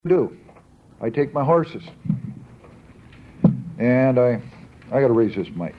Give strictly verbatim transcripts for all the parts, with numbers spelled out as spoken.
do. I take my horses, and I I got to raise this mic.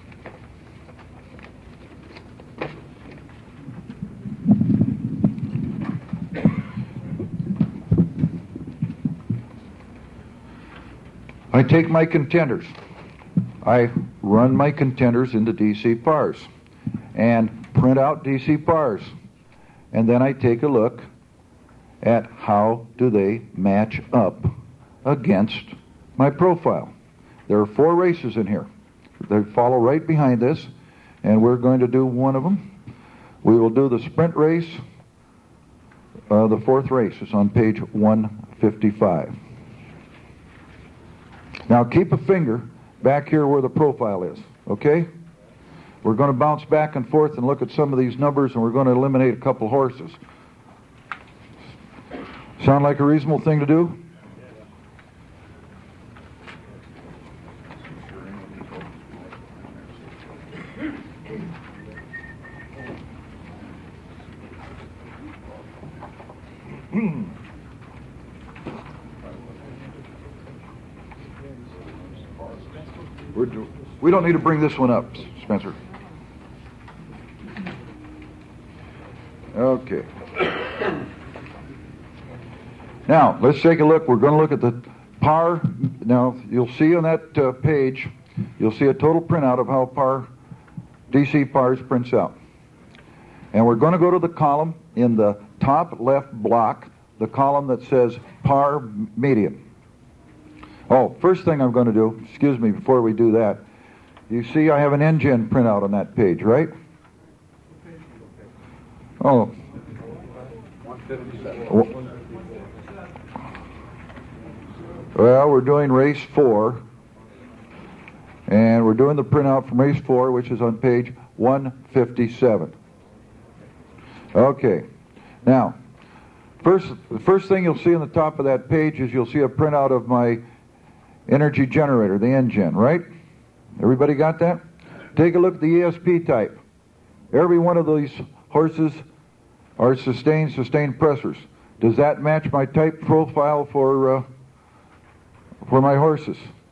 I take my contenders. I run my contenders into D C P A Rs and print out D C P A Rs, and then I take a look at how do they match up against my profile. There are four races in here. They follow right behind this, and we're going to do one of them. We will do the sprint race. Uh, the fourth race is on page one fifty-five. Now keep a finger back here where the profile is, okay? We're going to bounce back and forth and look at some of these numbers, and we're going to eliminate a couple horses. Sound like a reasonable thing to do? We're do- we don't need to bring this one up, Spencer. Okay. Now, let's take a look. We're going to look at the P A R. Now, you'll see on that uh, page, you'll see a total printout of how P A R, D C P A Rs prints out. And we're going to go to the column in the top left block, the column that says P A R median. Oh, first thing I'm going to do, excuse me, before we do that, you see I have an N G E N printout on that page, right? Oh. one fifty-seven. Well, we're doing race four, and we're doing the printout from race four, which is on page one fifty-seven. Okay. Now, first, the first thing you'll see on the top of that page is you'll see a printout of my energy generator, the N G E N, right? Everybody got that? Take a look at the E S P type. Every one of these horses are sustained, sustained pressers. Does that match my type profile for uh, for my horses?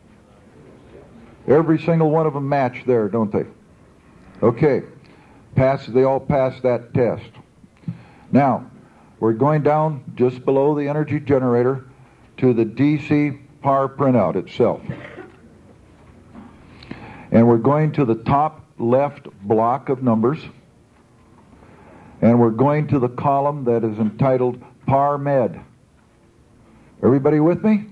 Every single one of them match there, don't they? Okay. Pass. They all pass that test. Now, we're going down just below the energy generator to the D C P A R printout itself. And we're going to the top left block of numbers, and we're going to the column that is entitled P A R Med. Everybody with me?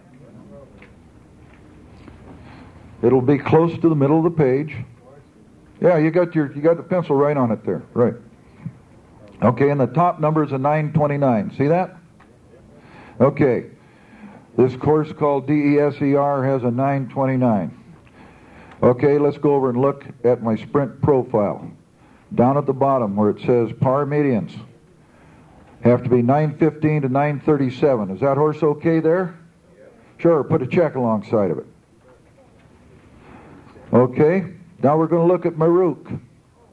It'll be close to the middle of the page. Yeah, you got your you got the pencil right on it there, right? Okay, and the top number is a nine twenty-nine. See that? Okay. This course called D E S E R has a nine twenty-nine. Okay, let's go over and look at my sprint profile. Down at the bottom where it says P A R medians have to be nine fifteen to nine thirty-seven. Is that horse okay there? Sure, put a check alongside of it. Okay, now we're going to look at Maruk.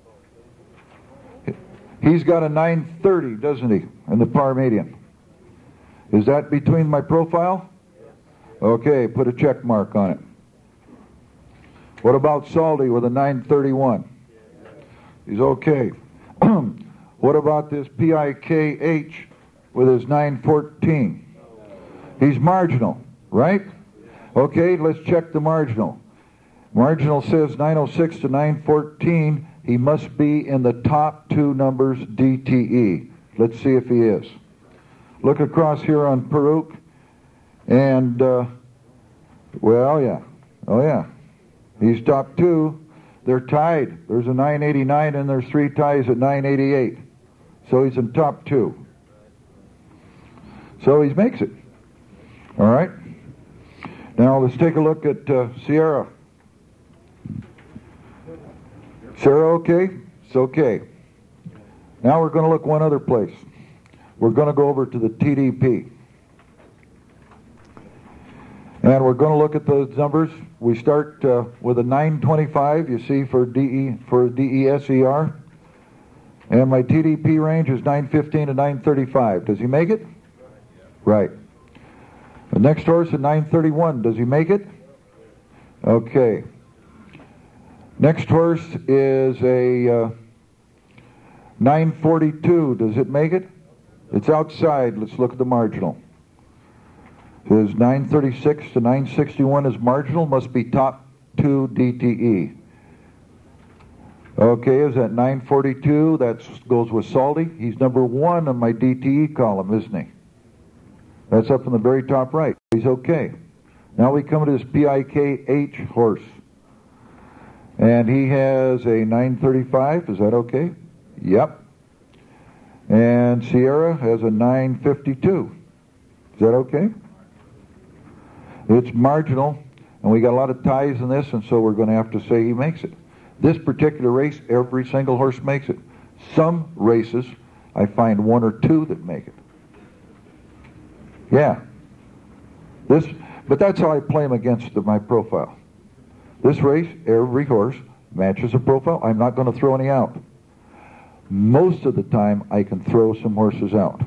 He's got a nine thirty, doesn't he, in the P A R median? Is that between my profile? Okay, put a check mark on it. What about Salty with a nine thirty-one? He's okay. What about this P I K H with his nine fourteen? He's marginal, right? Okay, let's check the marginal. Marginal says nine oh six to nine fourteen. He must be in the top two numbers D T E. Let's see if he is. Look across here on Peruk, and, uh, well, yeah. Oh, yeah. He's top two. They're tied. There's a nine eighty-nine, and there's three ties at nine eighty-eight. So he's in top two. So he makes it. All right. Now let's take a look at uh, Sierra. Sierra, okay? It's okay. Now we're going to look one other place. We're going to go over to the T D P. And we're going to look at those numbers. We start uh, with a nine twenty-five, you see, for D E for D E S E R. And my T D P range is nine fifteen to nine thirty-five. Does he make it? Right. The next horse at nine thirty-one, does he make it? Okay. Next horse is a uh, nine forty-two. Does it make it? It's outside. Let's look at the marginal. His nine thirty-six to nine sixty-one is marginal. Must be top two D T E. Okay, is that nine forty-two? That goes with Salty. He's number one on my D T E column, isn't he? That's up in the very top right. He's okay. Now we come to this P I K H horse. And he has a nine thirty-five. Is that okay? Yep. And Sierra has a nine fifty-two. Is that okay? It's marginal, and we got a lot of ties in this, and so we're going to have to say he makes it. This particular race, every single horse makes it. Some races, I find one or two that make it. Yeah. This, but that's how I play them against the, my profile. This race, every horse matches a profile. I'm not going to throw any out. Most of the time, I can throw some horses out.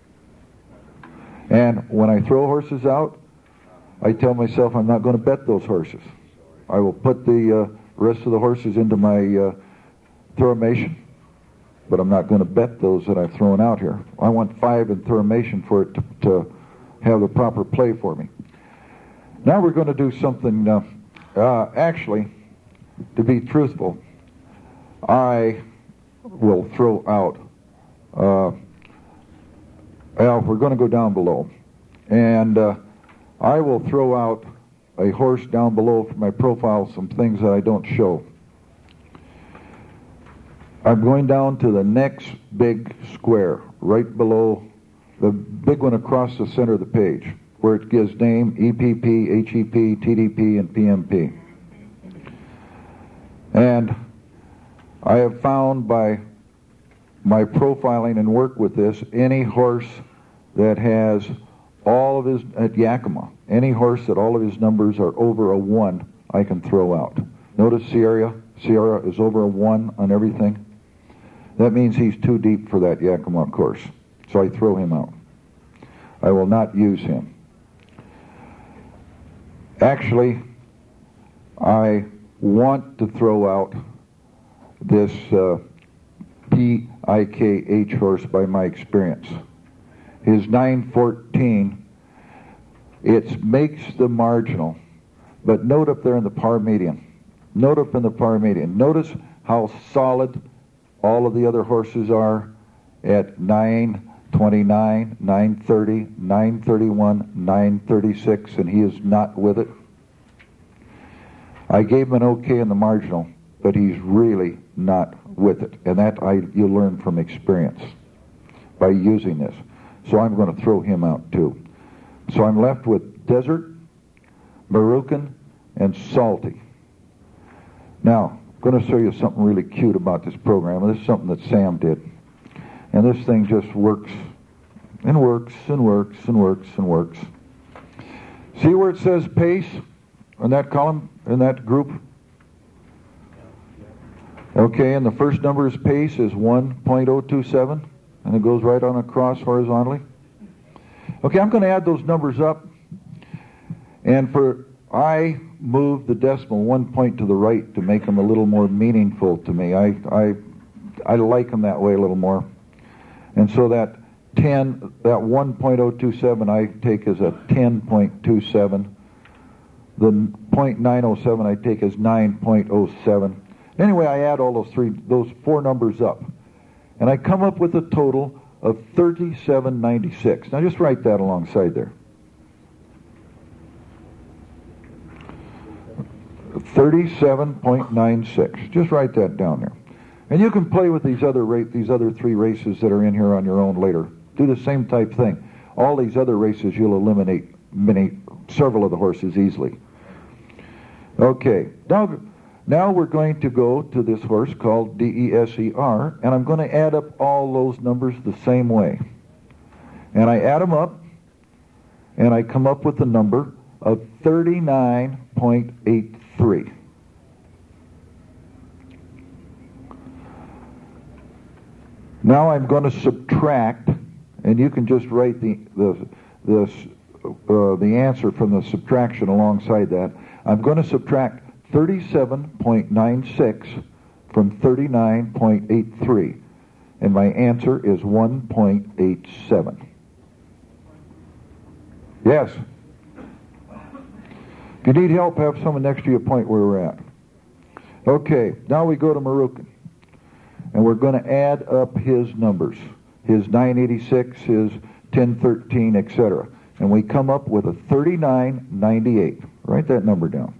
And when I throw horses out, I tell myself I'm not going to bet those horses. I will put the uh, rest of the horses into my uh, throwmation, but I'm not going to bet those that I've thrown out here. I want five in throwmation for it to, to have the proper play for me. Now we're going to do something, uh, uh, actually, to be truthful, I will throw out, uh, well, we're going to go down below, and uh, I will throw out a horse down below for my profile, some things that I don't show. I'm going down to the next big square, right below the big one across the center of the page, where it gives name, E P P, H E P, T D P, and P M P. And I have found by my profiling and work with this, any horse that has all of his, at Yakima, any horse that all of his numbers are over a one, I can throw out. Notice Sierra, Sierra is over a one on everything. That means he's too deep for that Yakima course. So I throw him out. I will not use him. Actually, I want to throw out this uh, P I K H horse by my experience. His nine fourteen, it makes the marginal, but note up there in the par median. Note up in the par median. Notice how solid all of the other horses are at nine twenty-nine, nine thirty, nine thirty-one, nine thirty-six, and he is not with it. I gave him an okay in the marginal, but he's really not with it. And that I you learn from experience by using this. So I'm going to throw him out too. So I'm left with Desert, Marucan, and Salty. Now, I'm going to show you something really cute about this program. This is something that Sam did. And this thing just works and works and works and works and works. See where it says pace in that column, in that group? Okay, and the first number is pace is one point oh two seven, and it goes right on across horizontally. Okay, I'm going to add those numbers up, and for I move the decimal one point to the right to make them a little more meaningful to me. I I I like them that way a little more. And so that ten, that one point oh two seven I take as a ten point two seven. The zero point nine oh seven I take as nine point oh seven. Anyway, I add all those three, those four numbers up, and I come up with a total of thirty-seven ninety-six. Now just write that alongside there. thirty-seven point nine six. Just write that down there. And you can play with these other rate, these other three races that are in here on your own later. Do the same type thing. All these other races, you'll eliminate many, several of the horses easily. Okay, now, now we're going to go to this horse called D E S E R, and I'm going to add up all those numbers the same way. And I add them up, and I come up with the number of thirty-nine point eight three. Now I'm going to subtract, and you can just write the the, the uh, the answer from the subtraction alongside that. I'm going to subtract thirty-seven point nine six from thirty-nine point eight three. And my answer is one point eight seven. Yes? If you need help, have someone next to you point where we're at. Okay, now we go to Marukin. And we're going to add up his numbers. His nine eighty-six, his ten thirteen, et cetera. And we come up with a thirty-nine ninety-eight. Write that number down.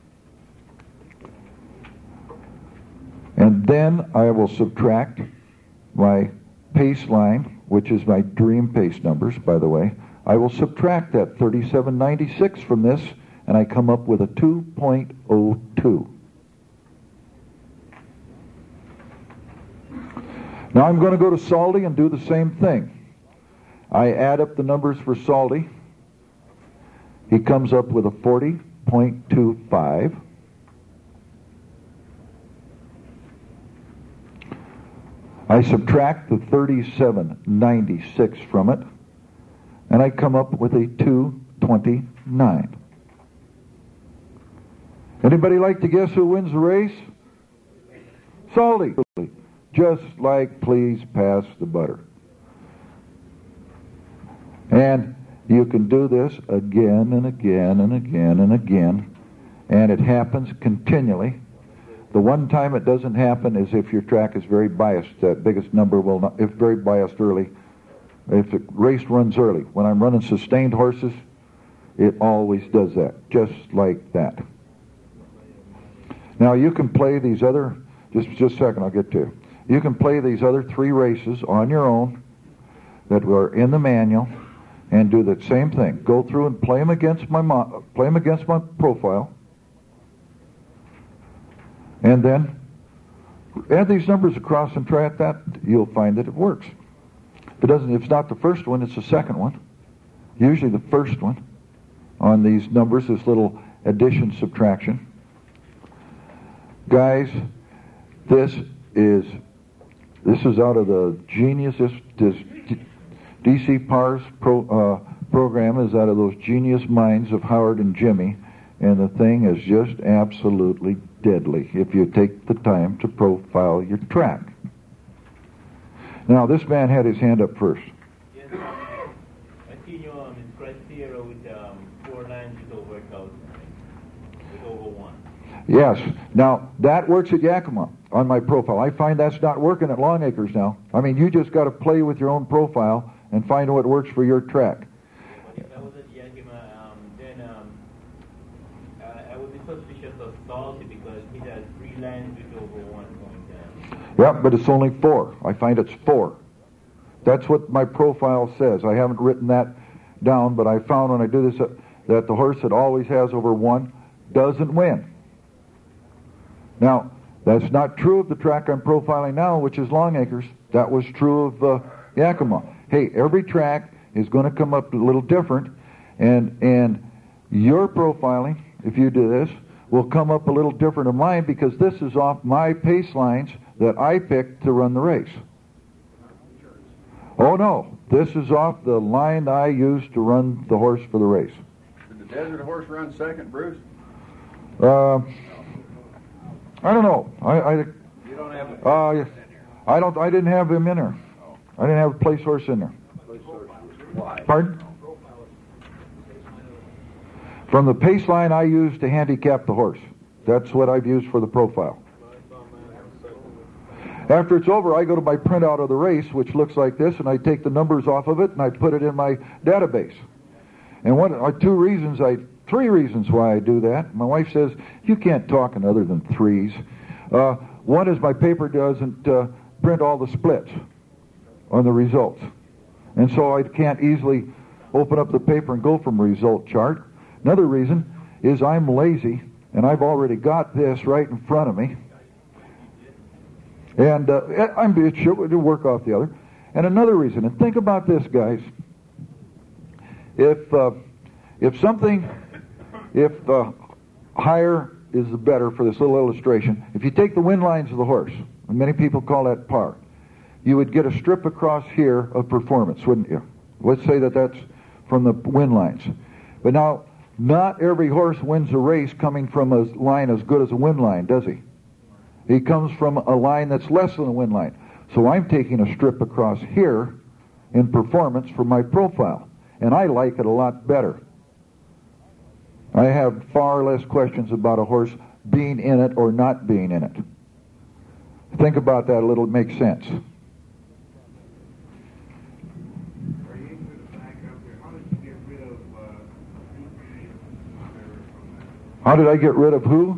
And then I will subtract my pace line, which is my dream pace numbers, by the way. I will subtract that thirty-seven ninety-six from this, and I come up with a two point oh two. Now I'm going to go to Salty and do the same thing. I add up the numbers for Salty. He comes up with a forty point two five. I subtract the thirty-seven ninety-six from it, and I come up with a two twenty-nine. Anybody like to guess who wins the race? Salty. Just like Please Pass the Butter. And you can do this again and again and again and again, and it happens continually. The one time it doesn't happen is if your track is very biased. That biggest number will not, if very biased early, if the race runs early. When I'm running sustained horses, it always does that, just like that. Now you can play these other, just, just a second, I'll get to you. You can play these other three races on your own that are in the manual and do the same thing. Go through and play them against my mo- play them against my profile, and then add these numbers across and try it. That you'll find that it works. If it doesn't, if it's not the first one, it's the second one. Usually the first one on these numbers, this little addition subtraction. Guys, this is. This is out of the genius, this, this D C Pars pro, uh, program is out of those genius minds of Howard and Jimmy, and the thing is just absolutely deadly if you take the time to profile your track. Now, this man had his hand up first. Yes, I see you um, in criteria with um, four lines with over out, with over one. Yes. Now, that works at Yakima on my profile. I find that's not working at Long Acres now. I mean, you just got to play with your own profile and find what works for your track. If I was at Yakima, um, then um, I, I would be suspicious of Salty because he has three lines with over one going down. Yep, but it's only four. I find it's four. That's what my profile says. I haven't written that down, but I found when I do this uh, that the horse that always has over one doesn't win. Now, that's not true of the track I'm profiling now, which is Long Acres. That was true of uh, Yakima. Hey, every track is going to come up a little different, and and your profiling, if you do this, will come up a little different than mine because this is off my pace lines that I picked to run the race. Oh no, this is off the line I used to run the horse for the race. Did the Desert Horse run second, Bruce? Uh, I don't know. I, I, You don't have a uh, yes. I don't. I didn't have him in there. I didn't have a place horse in there. Why? Pardon? From the pace line I used to handicap the horse. That's what I've used for the profile. After it's over, I go to my printout of the race, which looks like this, and I take the numbers off of it and I put it in my database. And one, uh, two reasons I. Three reasons why I do that. My wife says, you can't talk in other than threes. Uh, one is my paper doesn't uh, print all the splits on the results. And so I can't easily open up the paper and go from result chart. Another reason is I'm lazy, and I've already got this right in front of me. And uh, I'm, it should work off the other. And another reason, and think about this, guys. If, uh, if something... If the higher is the better for this little illustration, if you take the wind lines of the horse, and many people call that par, you would get a strip across here of performance, wouldn't you? Let's say that that's from the wind lines. But now, not every horse wins a race coming from a line as good as a wind line, does he? He comes from a line that's less than a wind line. So I'm taking a strip across here in performance for my profile, and I like it a lot better. I have far less questions about a horse being in it or not being in it. Think about that a little, it makes sense. How did I get rid of who?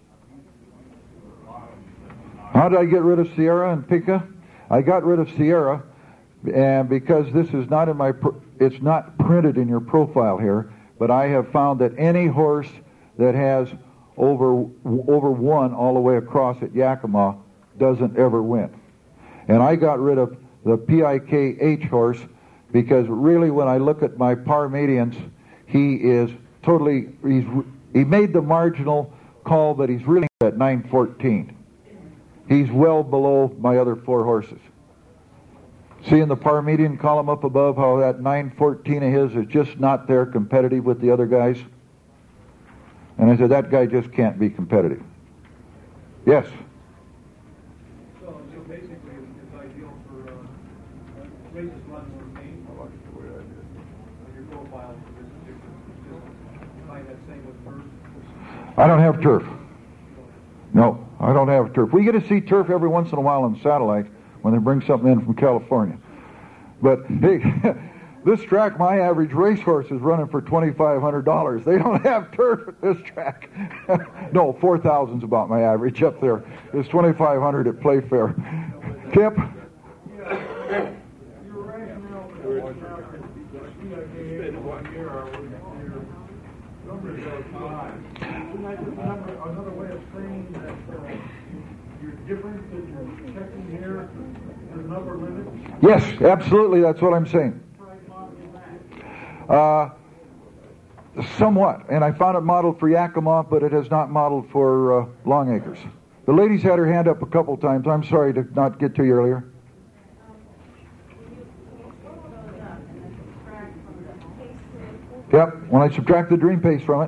How did I get rid of Sierra and Pika? I got rid of Sierra, and because this is not in my, it's not printed in your profile here, but I have found that any horse that has over over one all the way across at Yakima doesn't ever win. And I got rid of the P I K H horse because really when I look at my Parmenians, he is totally, he's, he made the marginal call, but he's really at nine fourteen. He's well below my other four horses. See in the Parmenian column up above how that nine fourteen of his is just not there competitive with the other guys? And I said, that guy just can't be competitive. Yes? So, so basically it's ideal for uh, races run more pain. I like the way I did. Your profile is different. Just find that same with turf. I don't have turf. No, I don't have turf. We get to see turf every once in a while on satellite when they bring something in from California. But hey, this track, my average racehorse is running for twenty-five hundred dollars. They don't have turf at this track. No, four thousand is about my average up there. It's twenty-five hundred at Playfair. Kip? Another way of saying that uh, you're different, that you're checking here, the number limit? Yes, absolutely, that's what I'm saying. Uh, somewhat, and I found it modeled for Yakima, but it has not modeled for uh, Long Acres. The lady's had her hand up a couple times. I'm sorry to not get to you earlier. Yep, when I subtract the dream pace from it.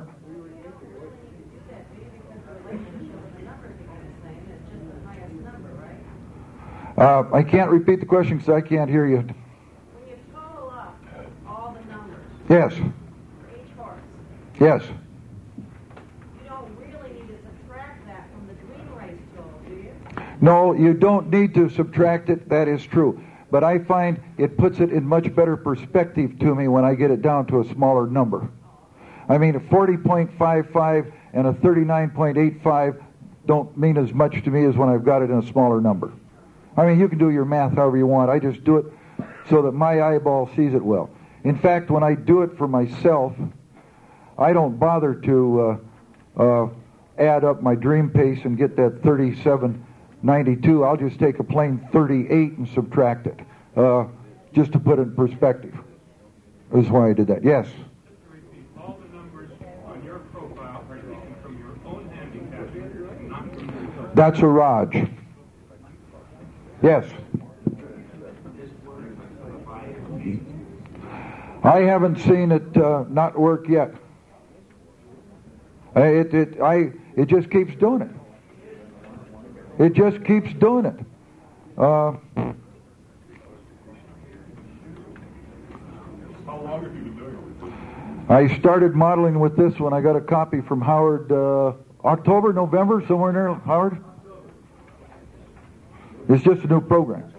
Uh, I can't repeat the question because I can't hear you. When you total up all the numbers Yes. for each horse, Yes. you don't really need to subtract that from the dream race total, do you? No, you don't need to subtract it. That is true. But I find it puts it in much better perspective to me when I get it down to a smaller number. I mean, a forty point five five and a thirty-nine point eight five don't mean as much to me as when I've got it in a smaller number. I mean, you can do your math however you want. I just do it so that my eyeball sees it well. In fact, when I do it for myself, I don't bother to uh, uh, add up my dream pace and get that thirty-seven ninety-two. I'll just take a plain thirty-eight and subtract it, uh, just to put it in perspective. That's why I did that. Yes? Just to repeat, all the numbers on your profile are taken from your own handicap, not from the result. That's a Raj. Yes? I haven't seen it uh, not work yet. Uh, It, it, I, it just keeps doing it. It just keeps doing it. Uh, How long have you been doing it? I started modeling with this when I got a copy from Howard, uh, October, November, somewhere in there, Howard. It's just a new program.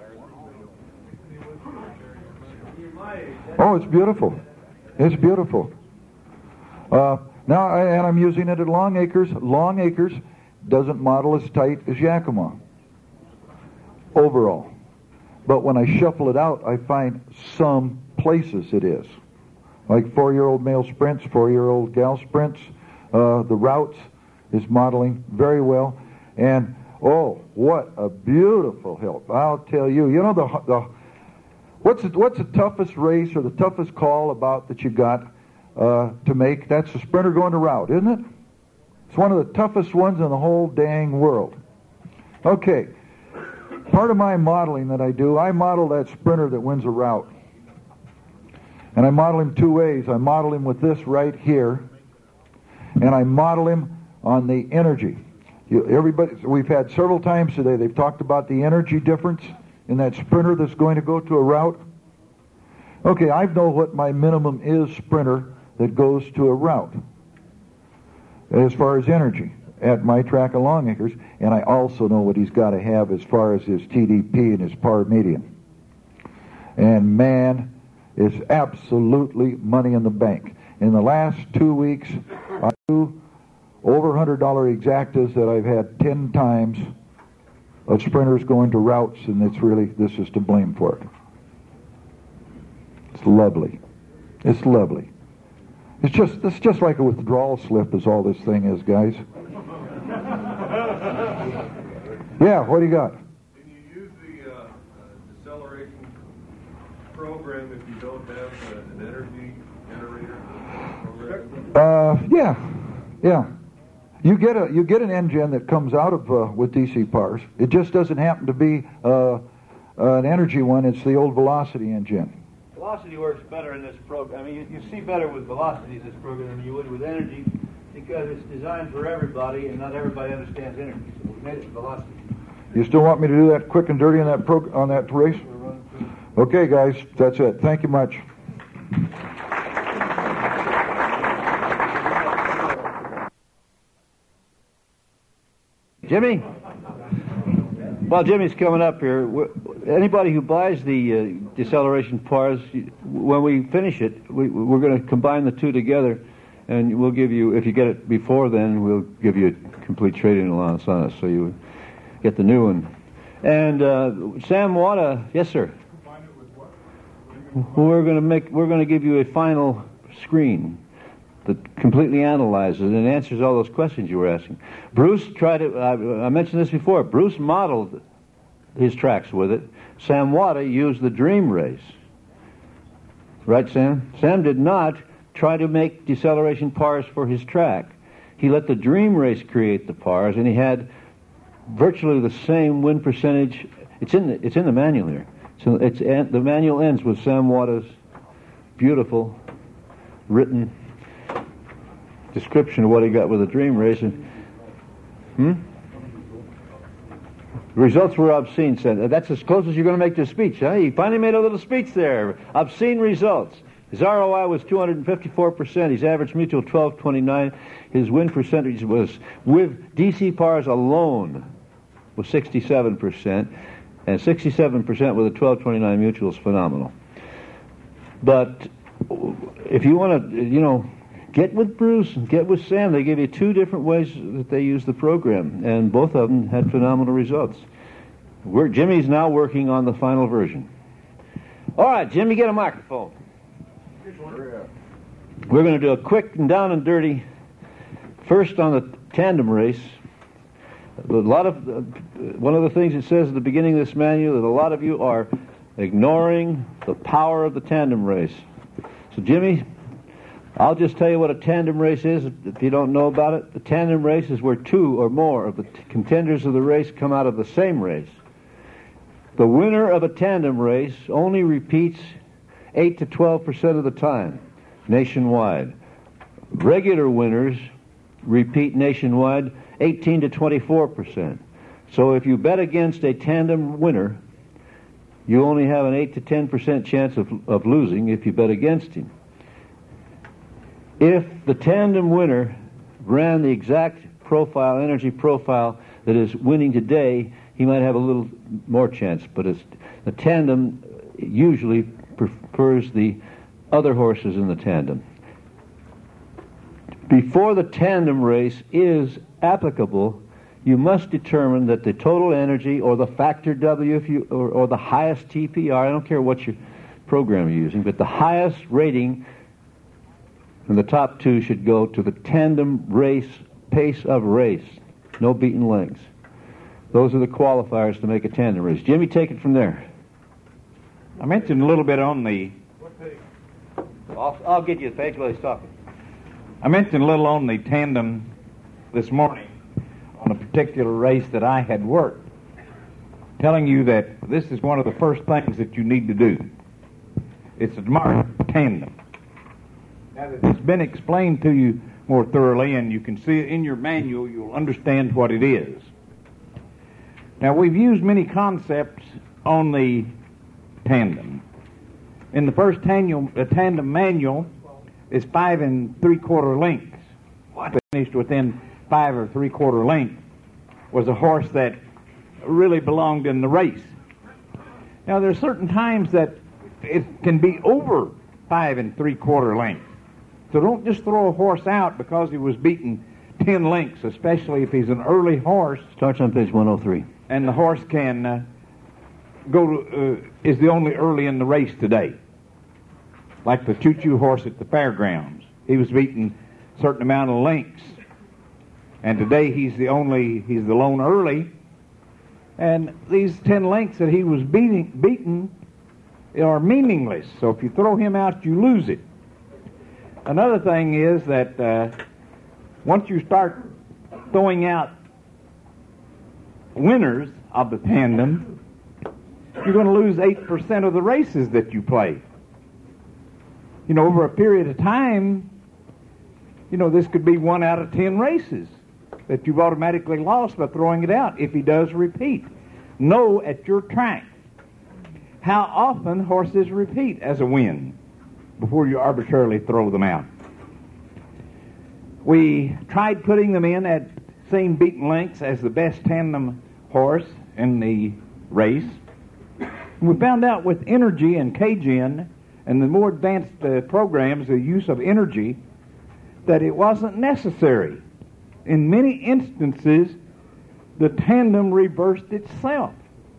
Oh, it's beautiful. It's beautiful. Uh, now, I, and I'm using it at Long Acres. Long Acres doesn't model as tight as Yakima overall. But when I shuffle it out, I find some places it is. Like four-year-old male sprints, four-year-old gal sprints. Uh, the routes is modeling very well. And, oh, what a beautiful help. I'll tell you. You know, the the what's the, what's the toughest race or the toughest call about that you got uh, to make? That's the sprinter going to route, isn't it? It's one of the toughest ones in the whole dang world. Okay. Part of my modeling that I do, I model that sprinter that wins a route. And I model him two ways. I model him with this right here, and I model him on the energy. You, everybody, we've had several times today, they've talked about the energy difference in that sprinter that's going to go to a route. Okay, I know what my minimum is sprinter that goes to a route as far as energy at my track of long acres, and I also know what he's got to have as far as his T D P and his par median. And man, it's absolutely money in the bank. In the last two weeks, I do over one hundred dollar exactas that I've had ten times of sprinters going to routes, and it's really, this is to blame for it. It's lovely. It's lovely. It's just, it's just like a withdrawal slip is all this thing is, guys. Yeah, what do you got? Can you use the uh, uh, deceleration program if you don't have uh, an energy generator program? Uh, yeah, yeah. You get a you get an engine that comes out of uh, with D C pars. It just doesn't happen to be uh, an energy one. It's the old Velocity engine. Velocity works better in this program. I mean, you, you see better with Velocity in this program than you would with energy because it's designed for everybody, and not everybody understands energy. So we made it Velocity. You still want me to do that quick and dirty on that prog- on that race? Okay, guys, that's it. Thank you much. Jimmy? Well, Jimmy's coming up here. We're, anybody who buys the uh, deceleration pars, when we finish it, we, we're going to combine the two together, and we'll give you, if you get it before then, we'll give you a complete trade-in allowance on it, so you get the new one. And uh, Sam Wada, yes, sir. We're going to make. We're going to give you a final screen that completely analyzes and answers all those questions you were asking. Bruce tried to. I, I mentioned this before. Bruce modeled his tracks with it. Sam Wada used the Dream Race. Right, Sam? Sam did not try to make deceleration pars for his track. He let the Dream Race create the pars, and he had virtually the same win percentage. It's in the, it's in the manual here. So it's the manual ends with Sam Wada's beautiful written description of what he got with the Dream Race. And, hmm? The results were obscene. That's as close as you're going to make to a speech, huh? He finally made a little speech there. Obscene results. His R O I was two hundred fifty-four percent. His average mutual twelve twenty-nine. His win percentage was, with D C pars alone, was sixty-seven percent. And sixty-seven percent with a twelve twenty-nine mutual is phenomenal. But if you want to, you know, get with Bruce and get with Sam. They give you two different ways that they use the program, and both of them had phenomenal results. We're, Jimmy's now working on the final version. All right, Jimmy, get a microphone. We're going to do a quick and down and dirty first on the tandem race. A lot of uh, one of the things it says at the beginning of this manual that a lot of you are ignoring the power of the tandem race. So, Jimmy, I'll just tell you what a tandem race is if you don't know about it. The tandem race is where two or more of the t- contenders of the race come out of the same race. The winner of a tandem race only repeats eight to twelve percent of the time nationwide. Regular winners repeat nationwide eighteen to twenty-four percent. So if you bet against a tandem winner, you only have an eight to ten percent chance of, of losing if you bet against him. If the tandem winner ran the exact profile, energy profile that is winning today, he might have a little more chance, but it's, the tandem usually prefers the other horses in the tandem. Before the tandem race is applicable, you must determine that the total energy or the factor W if you or, or the highest T P R, I don't care what your program you're using, but the highest rating in the top two should go to the tandem race pace of race. No beaten legs. Those are the qualifiers to make a tandem race. Jimmy, take it from there. I mentioned a little bit on the... I'll, I'll get you the page while he's talking. I mentioned a little on the tandem this morning on a particular race that I had worked, telling you that this is one of the first things that you need to do. It's to mark tandem. Now that it's been explained to you more thoroughly, and you can see it in your manual, you'll understand what it is. Now, we've used many concepts on the tandem. In the first tandem, the tandem manual is five and three-quarter lengths. What? Finished within five or three-quarter length was a horse that really belonged in the race. Now, there are certain times that it can be over five and three-quarter lengths. So don't just throw a horse out because he was beaten ten lengths, especially if he's an early horse. Starts on page one oh three. And the horse can uh, go to, uh, is the only early in the race today. Like the choo-choo horse at the fairgrounds. He was beaten a certain amount of lengths. And today he's the only, he's the lone early. And these ten lengths that he was beating, beaten are meaningless. So if you throw him out, you lose it. Another thing is that uh, once you start throwing out winners of the tandem, you're going to lose eight percent of the races that you play. You know, over a period of time, you know, this could be one out of ten races that you've automatically lost by throwing it out if he does repeat. Know at your track how often horses repeat as a win before you arbitrarily throw them out. We tried putting them in at same beaten lengths as the best tandem horse in the race. We found out with energy and K G N and the more advanced uh, programs, the use of energy, that it wasn't necessary. In many instances, the tandem reversed itself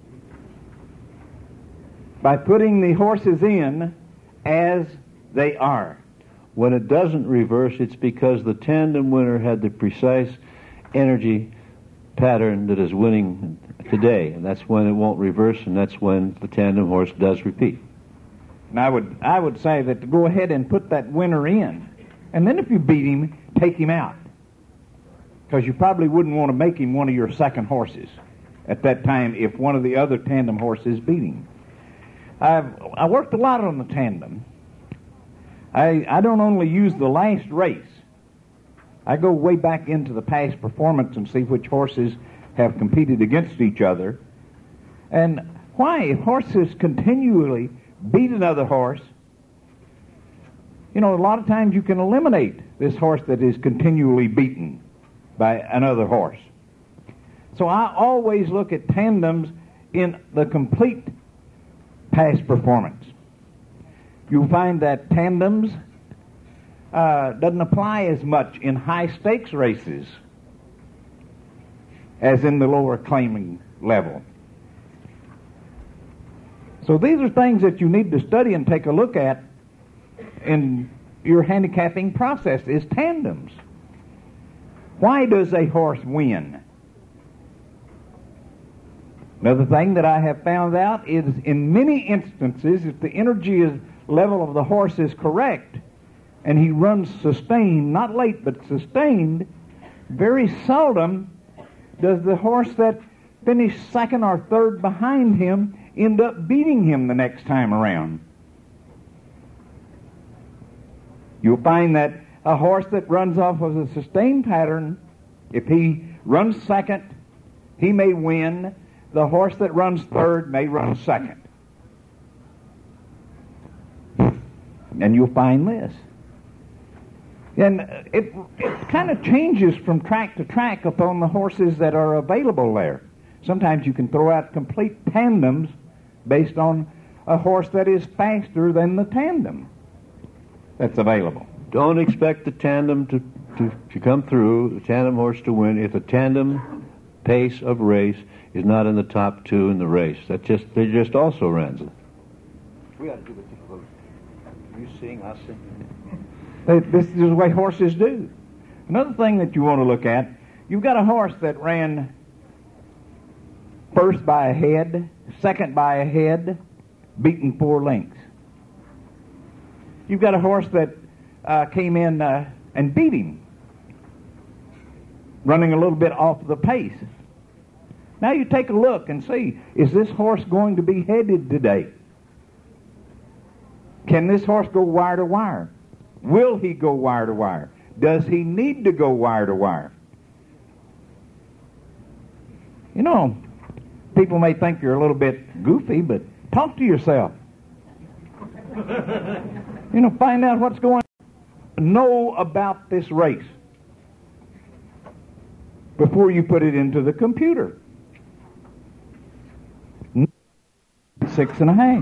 by putting the horses in as they are. When it doesn't reverse, it's because the tandem winner had the precise energy pattern that is winning today, and that's when it won't reverse, and that's when the tandem horse does repeat. And I would, I would say that to go ahead and put that winner in, and then if you beat him, take him out, because you probably wouldn't want to make him one of your second horses at that time if one of the other tandem horses beat him. I've I worked a lot on the tandem. I, I don't only use the last race. I go way back into the past performance and see which horses have competed against each other. And why, if horses continually beat another horse, you know, a lot of times you can eliminate this horse that is continually beaten by another horse. So I always look at tandems in the complete past performance. You'll find that tandems uh, doesn't apply as much in high stakes races as in the lower claiming level. So these are things that you need to study and take a look at in your handicapping process, is tandems. Why does a horse win? Another thing that I have found out is in many instances, if the energy is level of the horse is correct, and he runs sustained, not late, but sustained, very seldom does the horse that finished second or third behind him end up beating him the next time around. You'll find that a horse that runs off of a sustained pattern, if he runs second, he may win. The horse that runs third may run second. And you'll find this. And it, it kind of changes from track to track upon the horses that are available there. Sometimes you can throw out complete tandems based on a horse that is faster than the tandem that's available. Don't expect the tandem to, to, to come through, the tandem horse to win, if the tandem pace of race is not in the top two in the race. That just they just also runs. We ought to do the difficult. You sing, I sing. This is the way horses do. Another thing that you want to look at, you've got a horse that ran first by a head, second by a head, beaten four lengths. You've got a horse that uh, came in uh, and beat him, running a little bit off the pace. Now you take a look and see, is this horse going to be headed today? Can this horse go wire to wire? Will he go wire to wire? Does he need to go wire to wire? You know, people may think you're a little bit goofy, but talk to yourself. You know, find out what's going on. Know about this race before you put it into the computer. Six and a half.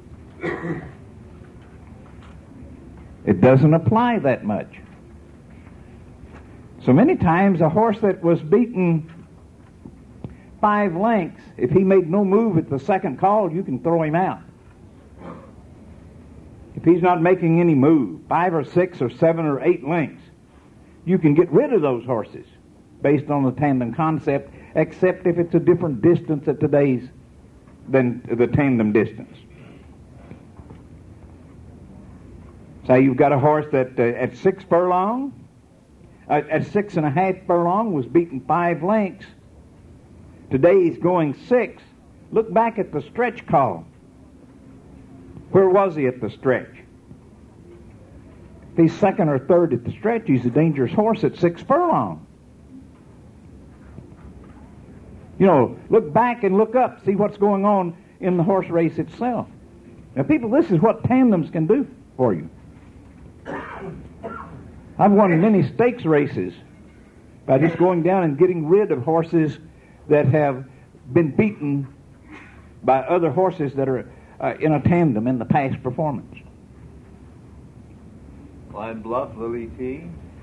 It doesn't apply that much. So many times a horse that was beaten five lengths, if he made no move at the second call, you can throw him out. If he's not making any move, five or six or seven or eight lengths, you can get rid of those horses based on the tandem concept, except if it's a different distance at today's than the tandem distance. Say you've got a horse that uh, at six furlong, uh, at six and a half furlong was beaten five lengths. Today he's going six. Look back at the stretch call. Where was he at the stretch? If he's second or third at the stretch, he's a dangerous horse at six furlong. You know, look back and look up, see what's going on in the horse race itself. Now, people, this is what tandems can do for you. I've won many stakes races by just going down and getting rid of horses that have been beaten by other horses that are uh, in a tandem in the past performance. Pine Bluff, Lily T.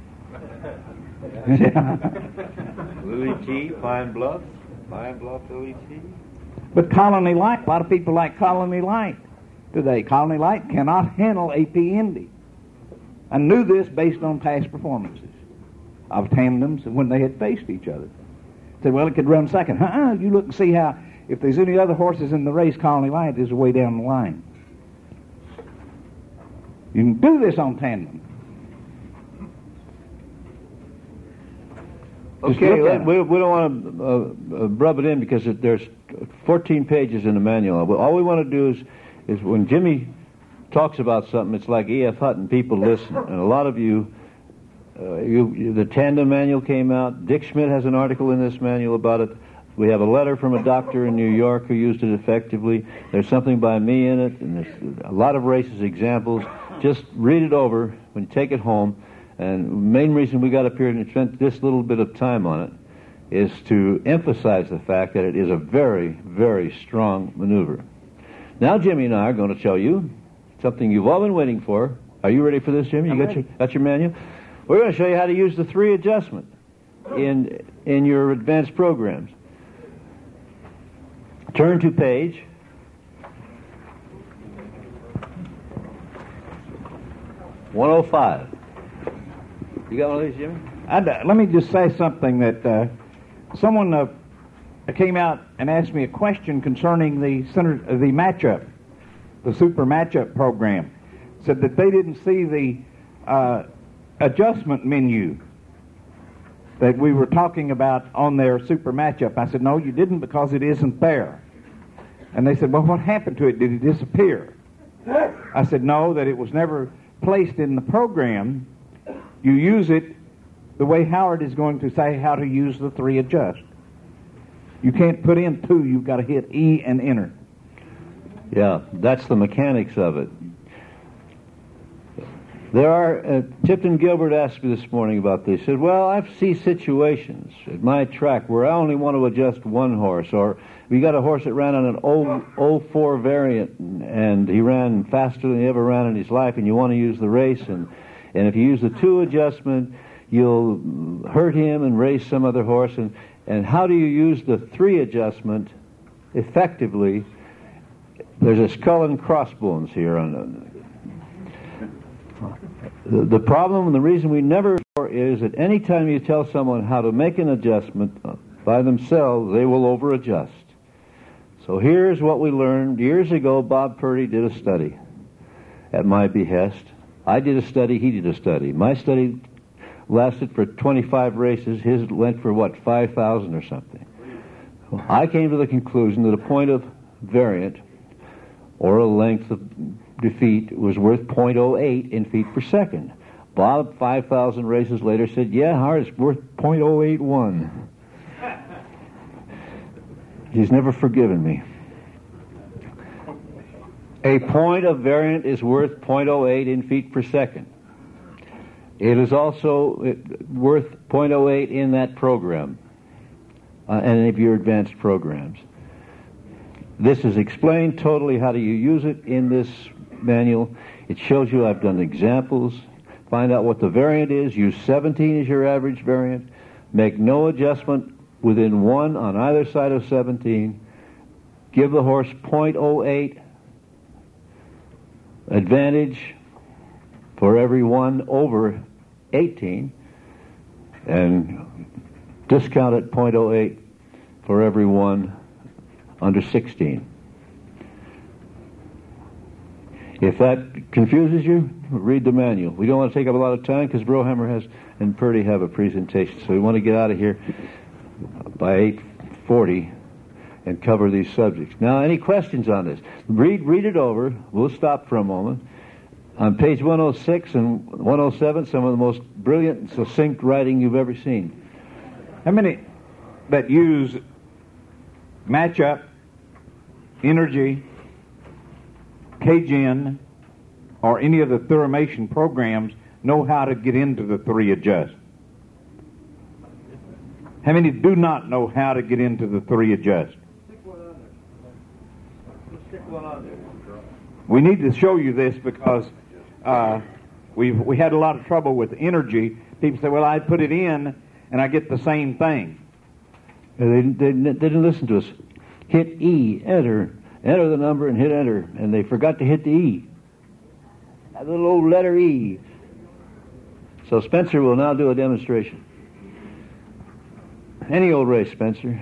Yeah. Lily T, Pine Bluff. Pine Bluff, Lily T. But Colony Light, a lot of people like Colony Light today. Colony Light cannot handle A P Indy. I knew this based on past performances of tandems when they had faced each other. Said, well, it could run second. Uh-uh, you look and see how, if there's any other horses in the race, Colony Light is way down the line. You can do this on tandem. Just Okay, look at let, we, we don't want to uh, uh, rub it in because it, there's fourteen pages in the manual. All we want to do is, is when Jimmy talks about something, it's like E F. Hutton, people listen. And a lot of you, uh, you, you, the tandem manual came out. Dick Schmidt has an article in this manual about it. We have a letter from a doctor in New York who used it effectively. There's something by me in it, and there's a lot of races examples. Just read it over when you take it home. And the main reason we got up here and spent this little bit of time on it is to emphasize the fact that it is a very, very strong maneuver. Now Jimmy and I are going to tell you something you've all been waiting for. Are you ready for this, Jimmy? You I'm got ready. your got your manual? We're going to show you how to use the three adjustment in in your advanced programs. Turn to page one oh five. You got one of these, Jimmy? I'd, uh, let me just say something that uh, someone uh, came out and asked me a question concerning the center, uh, the matchup, the super matchup program. Said that they didn't see the uh, adjustment menu that we were talking about on their super matchup. I said, no, you didn't, because it isn't there. And they said, well, what happened to it? Did it disappear? I said, no, that it was never placed in the program. You use it the way Howard is going to say how to use the three adjust. You can't put in two, you've got to hit E and enter. Yeah, that's the mechanics of it. There are, uh, Tipton Gilbert asked me this morning about this. He said, well, I see situations at my track where I only want to adjust one horse, or we got a horse that ran on an oh four variant, and he ran faster than he ever ran in his life, and you want to use the race, and, and if you use the two adjustment, you'll hurt him and race some other horse, and, and how do you use the three adjustment effectively? There's a skull and crossbones here on the The, the problem and the reason we never is that any time you tell someone how to make an adjustment by themselves, they will over-adjust. So here's what we learned. Years ago, Bob Purdy did a study at my behest. I did a study, he did a study. My study lasted for twenty-five races. His went for, what, five thousand or something. I came to the conclusion that a point of variant or a length of defeat was worth zero point zero eight in feet per second. Bob, five thousand races later, said, yeah, Howard, it's worth zero point zero eight one. He's never forgiven me. A point of variant is worth zero point zero eight in feet per second. It is also worth zero point zero eight in that program, uh, and any of your advanced programs. This is explained totally how do you use it in this manual. It shows you, I've done examples. Find out what the variant is. Use seventeen as your average variant. Make no adjustment within one on either side of seventeen. Give the horse zero point zero eight advantage for every one over eighteen, and discount at zero point zero eight for every one under sixteen. If that confuses you, read the manual. We don't want to take up a lot of time because Brohammer has and Purdy have a presentation, so we want to get out of here by eight forty and cover these subjects. Now, any questions on this? Read read it over. We'll stop for a moment. On page one oh six and one oh seven, some of the most brilliant, succinct writing you've ever seen. How many that use matchup, energy, K-Gen, or any of the Thuramation programs know how to get into the three adjust? How many do not know how to get into the three adjust? Stick one on there. Stick one on there. We need to show you this because uh, we've we had a lot of trouble with energy. People say, well, I put it in and I get the same thing. They, they, they didn't listen to us. Hit E, enter, enter the number and hit enter, and they forgot to hit the E. That little old letter E. So Spencer will now do a demonstration. Any old race, Spencer.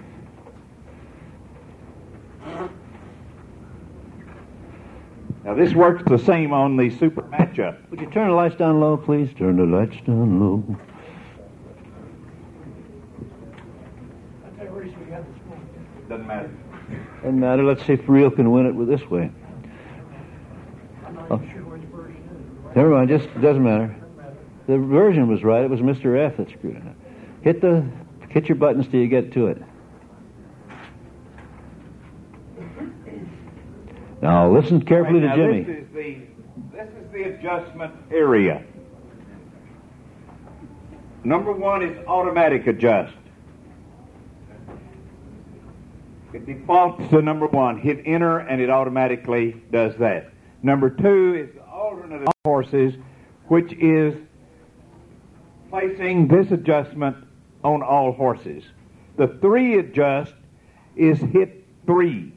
Now this works the same on the super matchup. Would you turn the lights down low, please? Turn the lights down low. Doesn't matter. Doesn't matter. Let's see if Real can win it with this way. Oh. Never mind. Just doesn't matter. The version was right. It was Mister F that screwed it up. Hit the hit your buttons till you get to it. Now listen carefully Right, to now Jimmy. This is the this is the adjustment area. Number one is automatic adjust. It defaults to number one. Hit enter and it automatically does that. Number two is the alternate horses, which is placing this adjustment on all horses. The three adjust is hit three.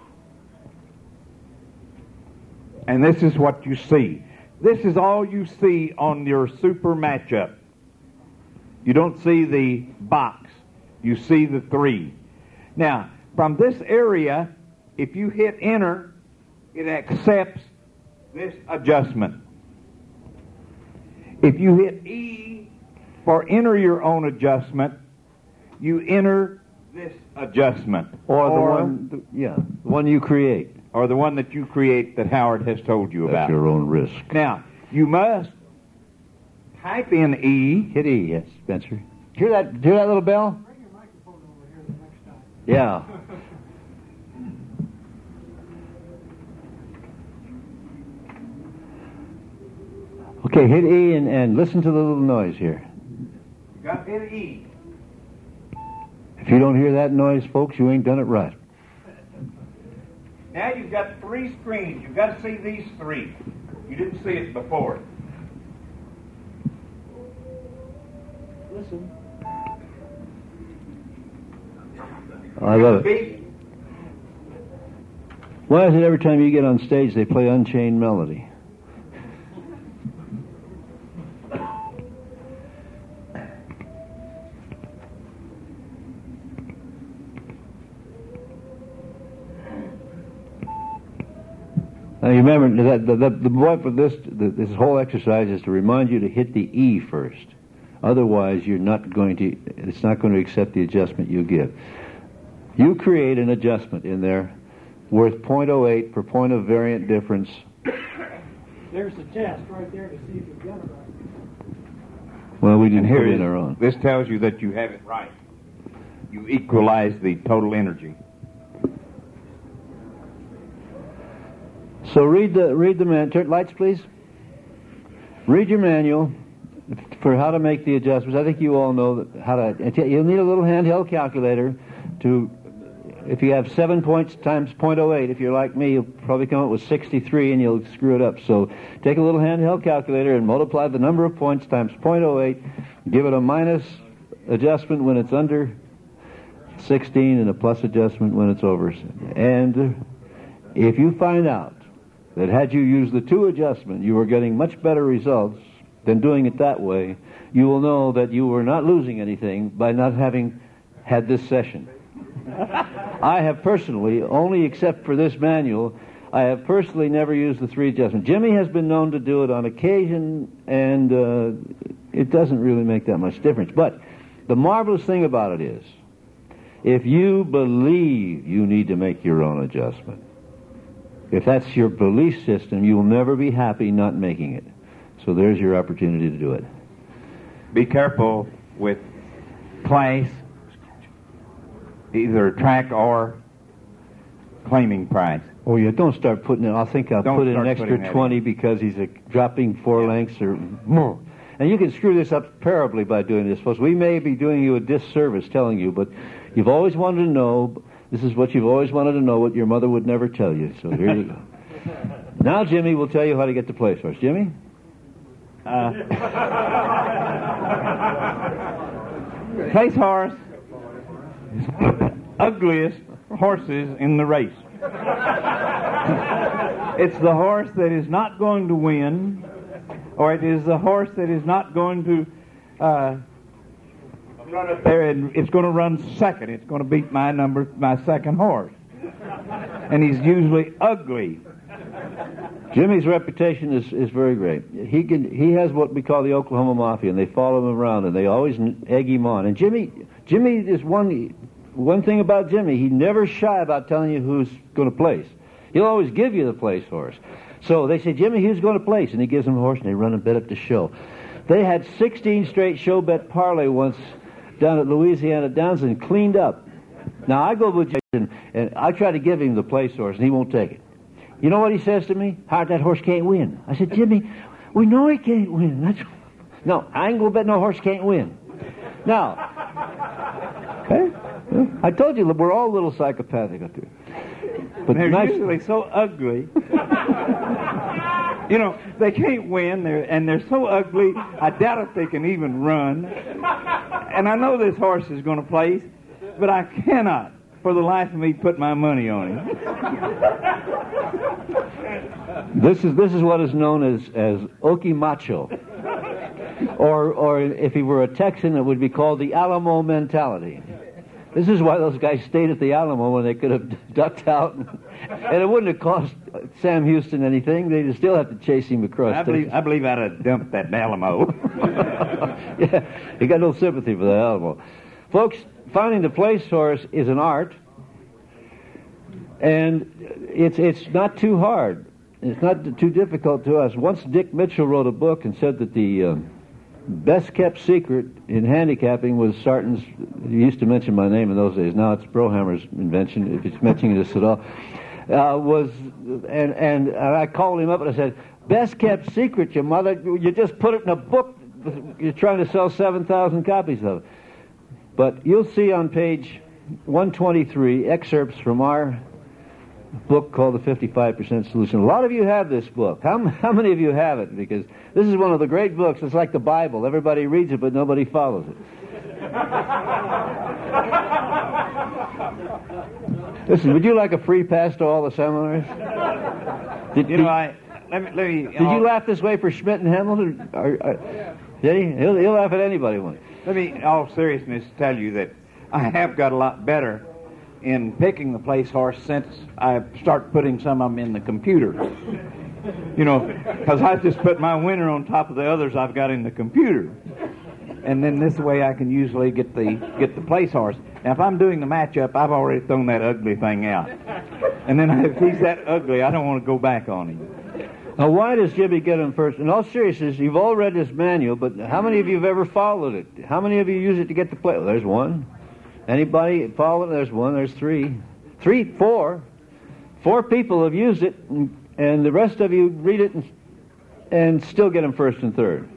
And this is what you see. This is all you see on your super matchup. You don't see the box. You see the three. Now, from this area, if you hit enter, it accepts this adjustment. If you hit E for enter your own adjustment, you enter this adjustment. Or, or the one, the, yeah, the one you create. Or the one that you create that Howard has told you That's about. your own risk. Now, you must type in E. Hit E, yes, Spencer. Hear that? Hear that little bell? Bring your microphone over here the next time. Yeah. Okay, hit E and, and listen to the little noise here. You got to hit E. If you don't hear that noise, folks, you ain't done it right. Now you've got three screens. You've got to see these three. You didn't see it before. Listen. I love it. B. Why is it every time you get on stage they play Unchained Melody? Now you remember that the, the, the point for this the, this whole exercise is to remind you to hit the E first. Otherwise, you're not going to. It's not going to accept the adjustment you give. You create an adjustment in there worth zero point zero eight per point of variant difference There's the test right there to see if you've got it right. Well, we didn't And here put it in is. our own. This tells you that you have it right. You equalize the total energy. So read the read the man. Turn lights, please. Read your manual for how to make the adjustments. I think you all know that how to. You'll need a little handheld calculator to. If you have seven points times zero point zero eight, if you're like me, you'll probably come up with sixty-three and you'll screw it up. So take a little handheld calculator and multiply the number of points times zero point zero eight. Give it a minus adjustment when it's under sixteen and a plus adjustment when it's over. And if you find out that had you used the two adjustment, you were getting much better results than doing it that way, you will know that you were not losing anything by not having had this session. I have personally, only except for this manual, I have personally never used the three adjustments. Jimmy has been known to do it on occasion, and uh, it doesn't really make that much difference. But the marvelous thing about it is, if you believe you need to make your own adjustment, if that's your belief system, you will never be happy not making it. So there's your opportunity to do it. Be careful with place, either track or claiming price. Oh yeah, don't start putting in. I think I'll Don't put in an start extra putting that twenty in. because he's a, dropping four lengths or more. And you can screw this up terribly by doing this, folks. We may be doing you a disservice telling you, but you've always wanted to know. This is what you've always wanted to know, what your mother would never tell you. So here you go. Now Jimmy will tell you how to get the place horse. Jimmy? Uh, place horse is one of the ugliest horses in the race. It's the horse that is not going to win, or it is the horse that is not going to uh, run up there and it's going to run second. It's going to beat my number, my second horse. And he's usually ugly. Jimmy's reputation is, is very great. He can he has what we call the Oklahoma Mafia, and they follow him around and they always egg him on. And Jimmy Jimmy is one one thing about Jimmy. He never shy about telling you who's going to place. He'll always give you the place horse. So they say, Jimmy, who's going to place? And he gives them a horse, and they run a bet up to show. They had sixteen straight show bet parlay once down at Louisiana Downs and cleaned up. Now I go with Jason, and I try to give him the place horse, and he won't take it. You know what he says to me? Howard, that horse can't win. I said, Jimmy, we know he can't win. That's no, I ain't gonna bet no horse can't win. Now, okay, I told you we're all a little psychopathic up here. But they're nice, usually so ugly. You know, they can't win, they're, and they're so ugly, I doubt if they can even run. And I know this horse is going to place, but I cannot, for the life of me, put my money on him. This is this is what is known as as Okie Macho, or or if he were a Texan, it would be called the Alamo mentality. This is why those guys stayed at the Alamo when they could have ducked out, and it wouldn't have cost Sam Houston anything. They'd still have to chase him across. I believe, I believe I'd have dumped that Alamo. Yeah, you got no sympathy for the Alamo. Folks, finding the place horse is an art, and it's it's not too hard. It's not too difficult to us. Once Dick Mitchell wrote a book and said that the uh, best kept secret in handicapping was Sarton's. He used to mention my name in those days. Now it's Brohammer's invention, if he's mentioning this at all. Uh, was and, and and I called him up and I said, "Best kept secret, your mother. You just put it in a book. You're trying to sell seven thousand copies of it." But you'll see on page one twenty-three excerpts from our book called The fifty-five percent Solution. A lot of you have this book. How, how many of you have it? Because this is one of the great books. It's like the Bible. Everybody reads it, but nobody follows it. Listen, would you like a free pass to all the seminars? Did, You did, know, I let me let me. did you laugh this way for Schmidt and Hamilton? Or, or, did he? He'll, he'll laugh at anybody once. Let me, in all seriousness, tell you that I have got a lot better in picking the place horse since I start putting some of them in the computer. You know, because I just put my winner on top of the others I've got in the computer, and then this way I can usually get the get the place horse. Now, if I'm doing the matchup, I've already thrown that ugly thing out, and then if he's that ugly, I don't want to go back on him. Now, why does Jimmy get him first? In all seriousness, you've all read this manual, but how many of you have ever followed it? How many of you use it to get the play? Well, there's one. Anybody follow it? There's one. There's three. Three, four. Four people have used it, and, and the rest of you read it and, and still get them first and third.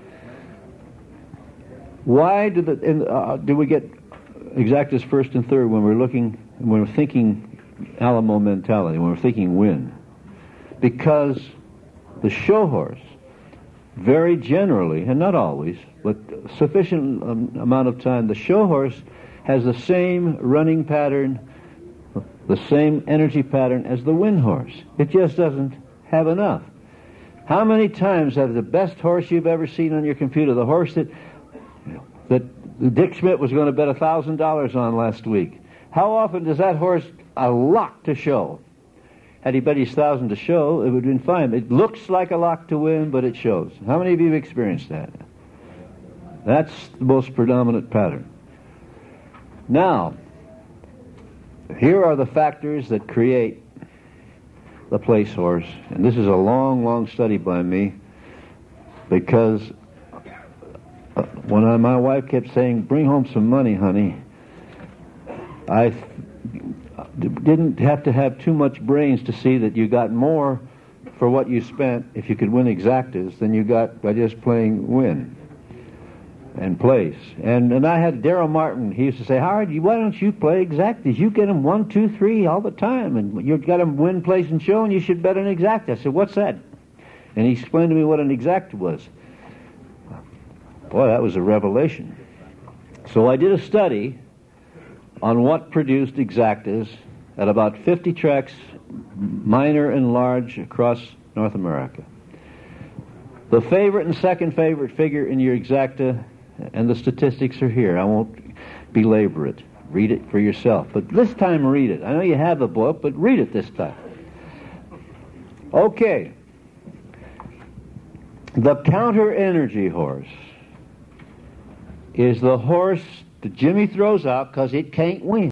Why do, the, in, uh, do we get exactas first and third when we're looking, when we're thinking Alamo mentality, when we're thinking win? Because the show horse, very generally, and not always, but sufficient um, amount of time, the show horse has the same running pattern, the same energy pattern as the win horse. It just doesn't have enough. How many times have the best horse you've ever seen on your computer, the horse that that Dick Schmidt was going to bet one thousand dollars on last week, how often does that horse a lock to show? Had he bet his thousand to show, it would have been fine. It looks like a lock to win, but it shows. How many of you have experienced that? That's the most predominant pattern. Now, here are the factors that create the place horse. And this is a long, long study by me, because when I, my wife kept saying, bring home some money, honey, I th- didn't have to have too much brains to see that you got more for what you spent if you could win exactas than you got by just playing win and place. And and I had Darrell Martin. He used to say, Howard, you, why don't you play exactas? You get them one, two, three all the time, and you've got them win, place, and show, and you should bet an exacta. I said, what's that? And he explained to me what an exacta was. Boy, that was a revelation. So I did a study on what produced exactas at about fifty tracks, minor and large, across North America. The favorite and second favorite figure in your exacta, and the statistics are here. I won't belabor it. Read it for yourself. But this time, read it. I know you have the book, but read it this time. Okay. The counter energy horse is the horse that Jimmy throws out because it can't win.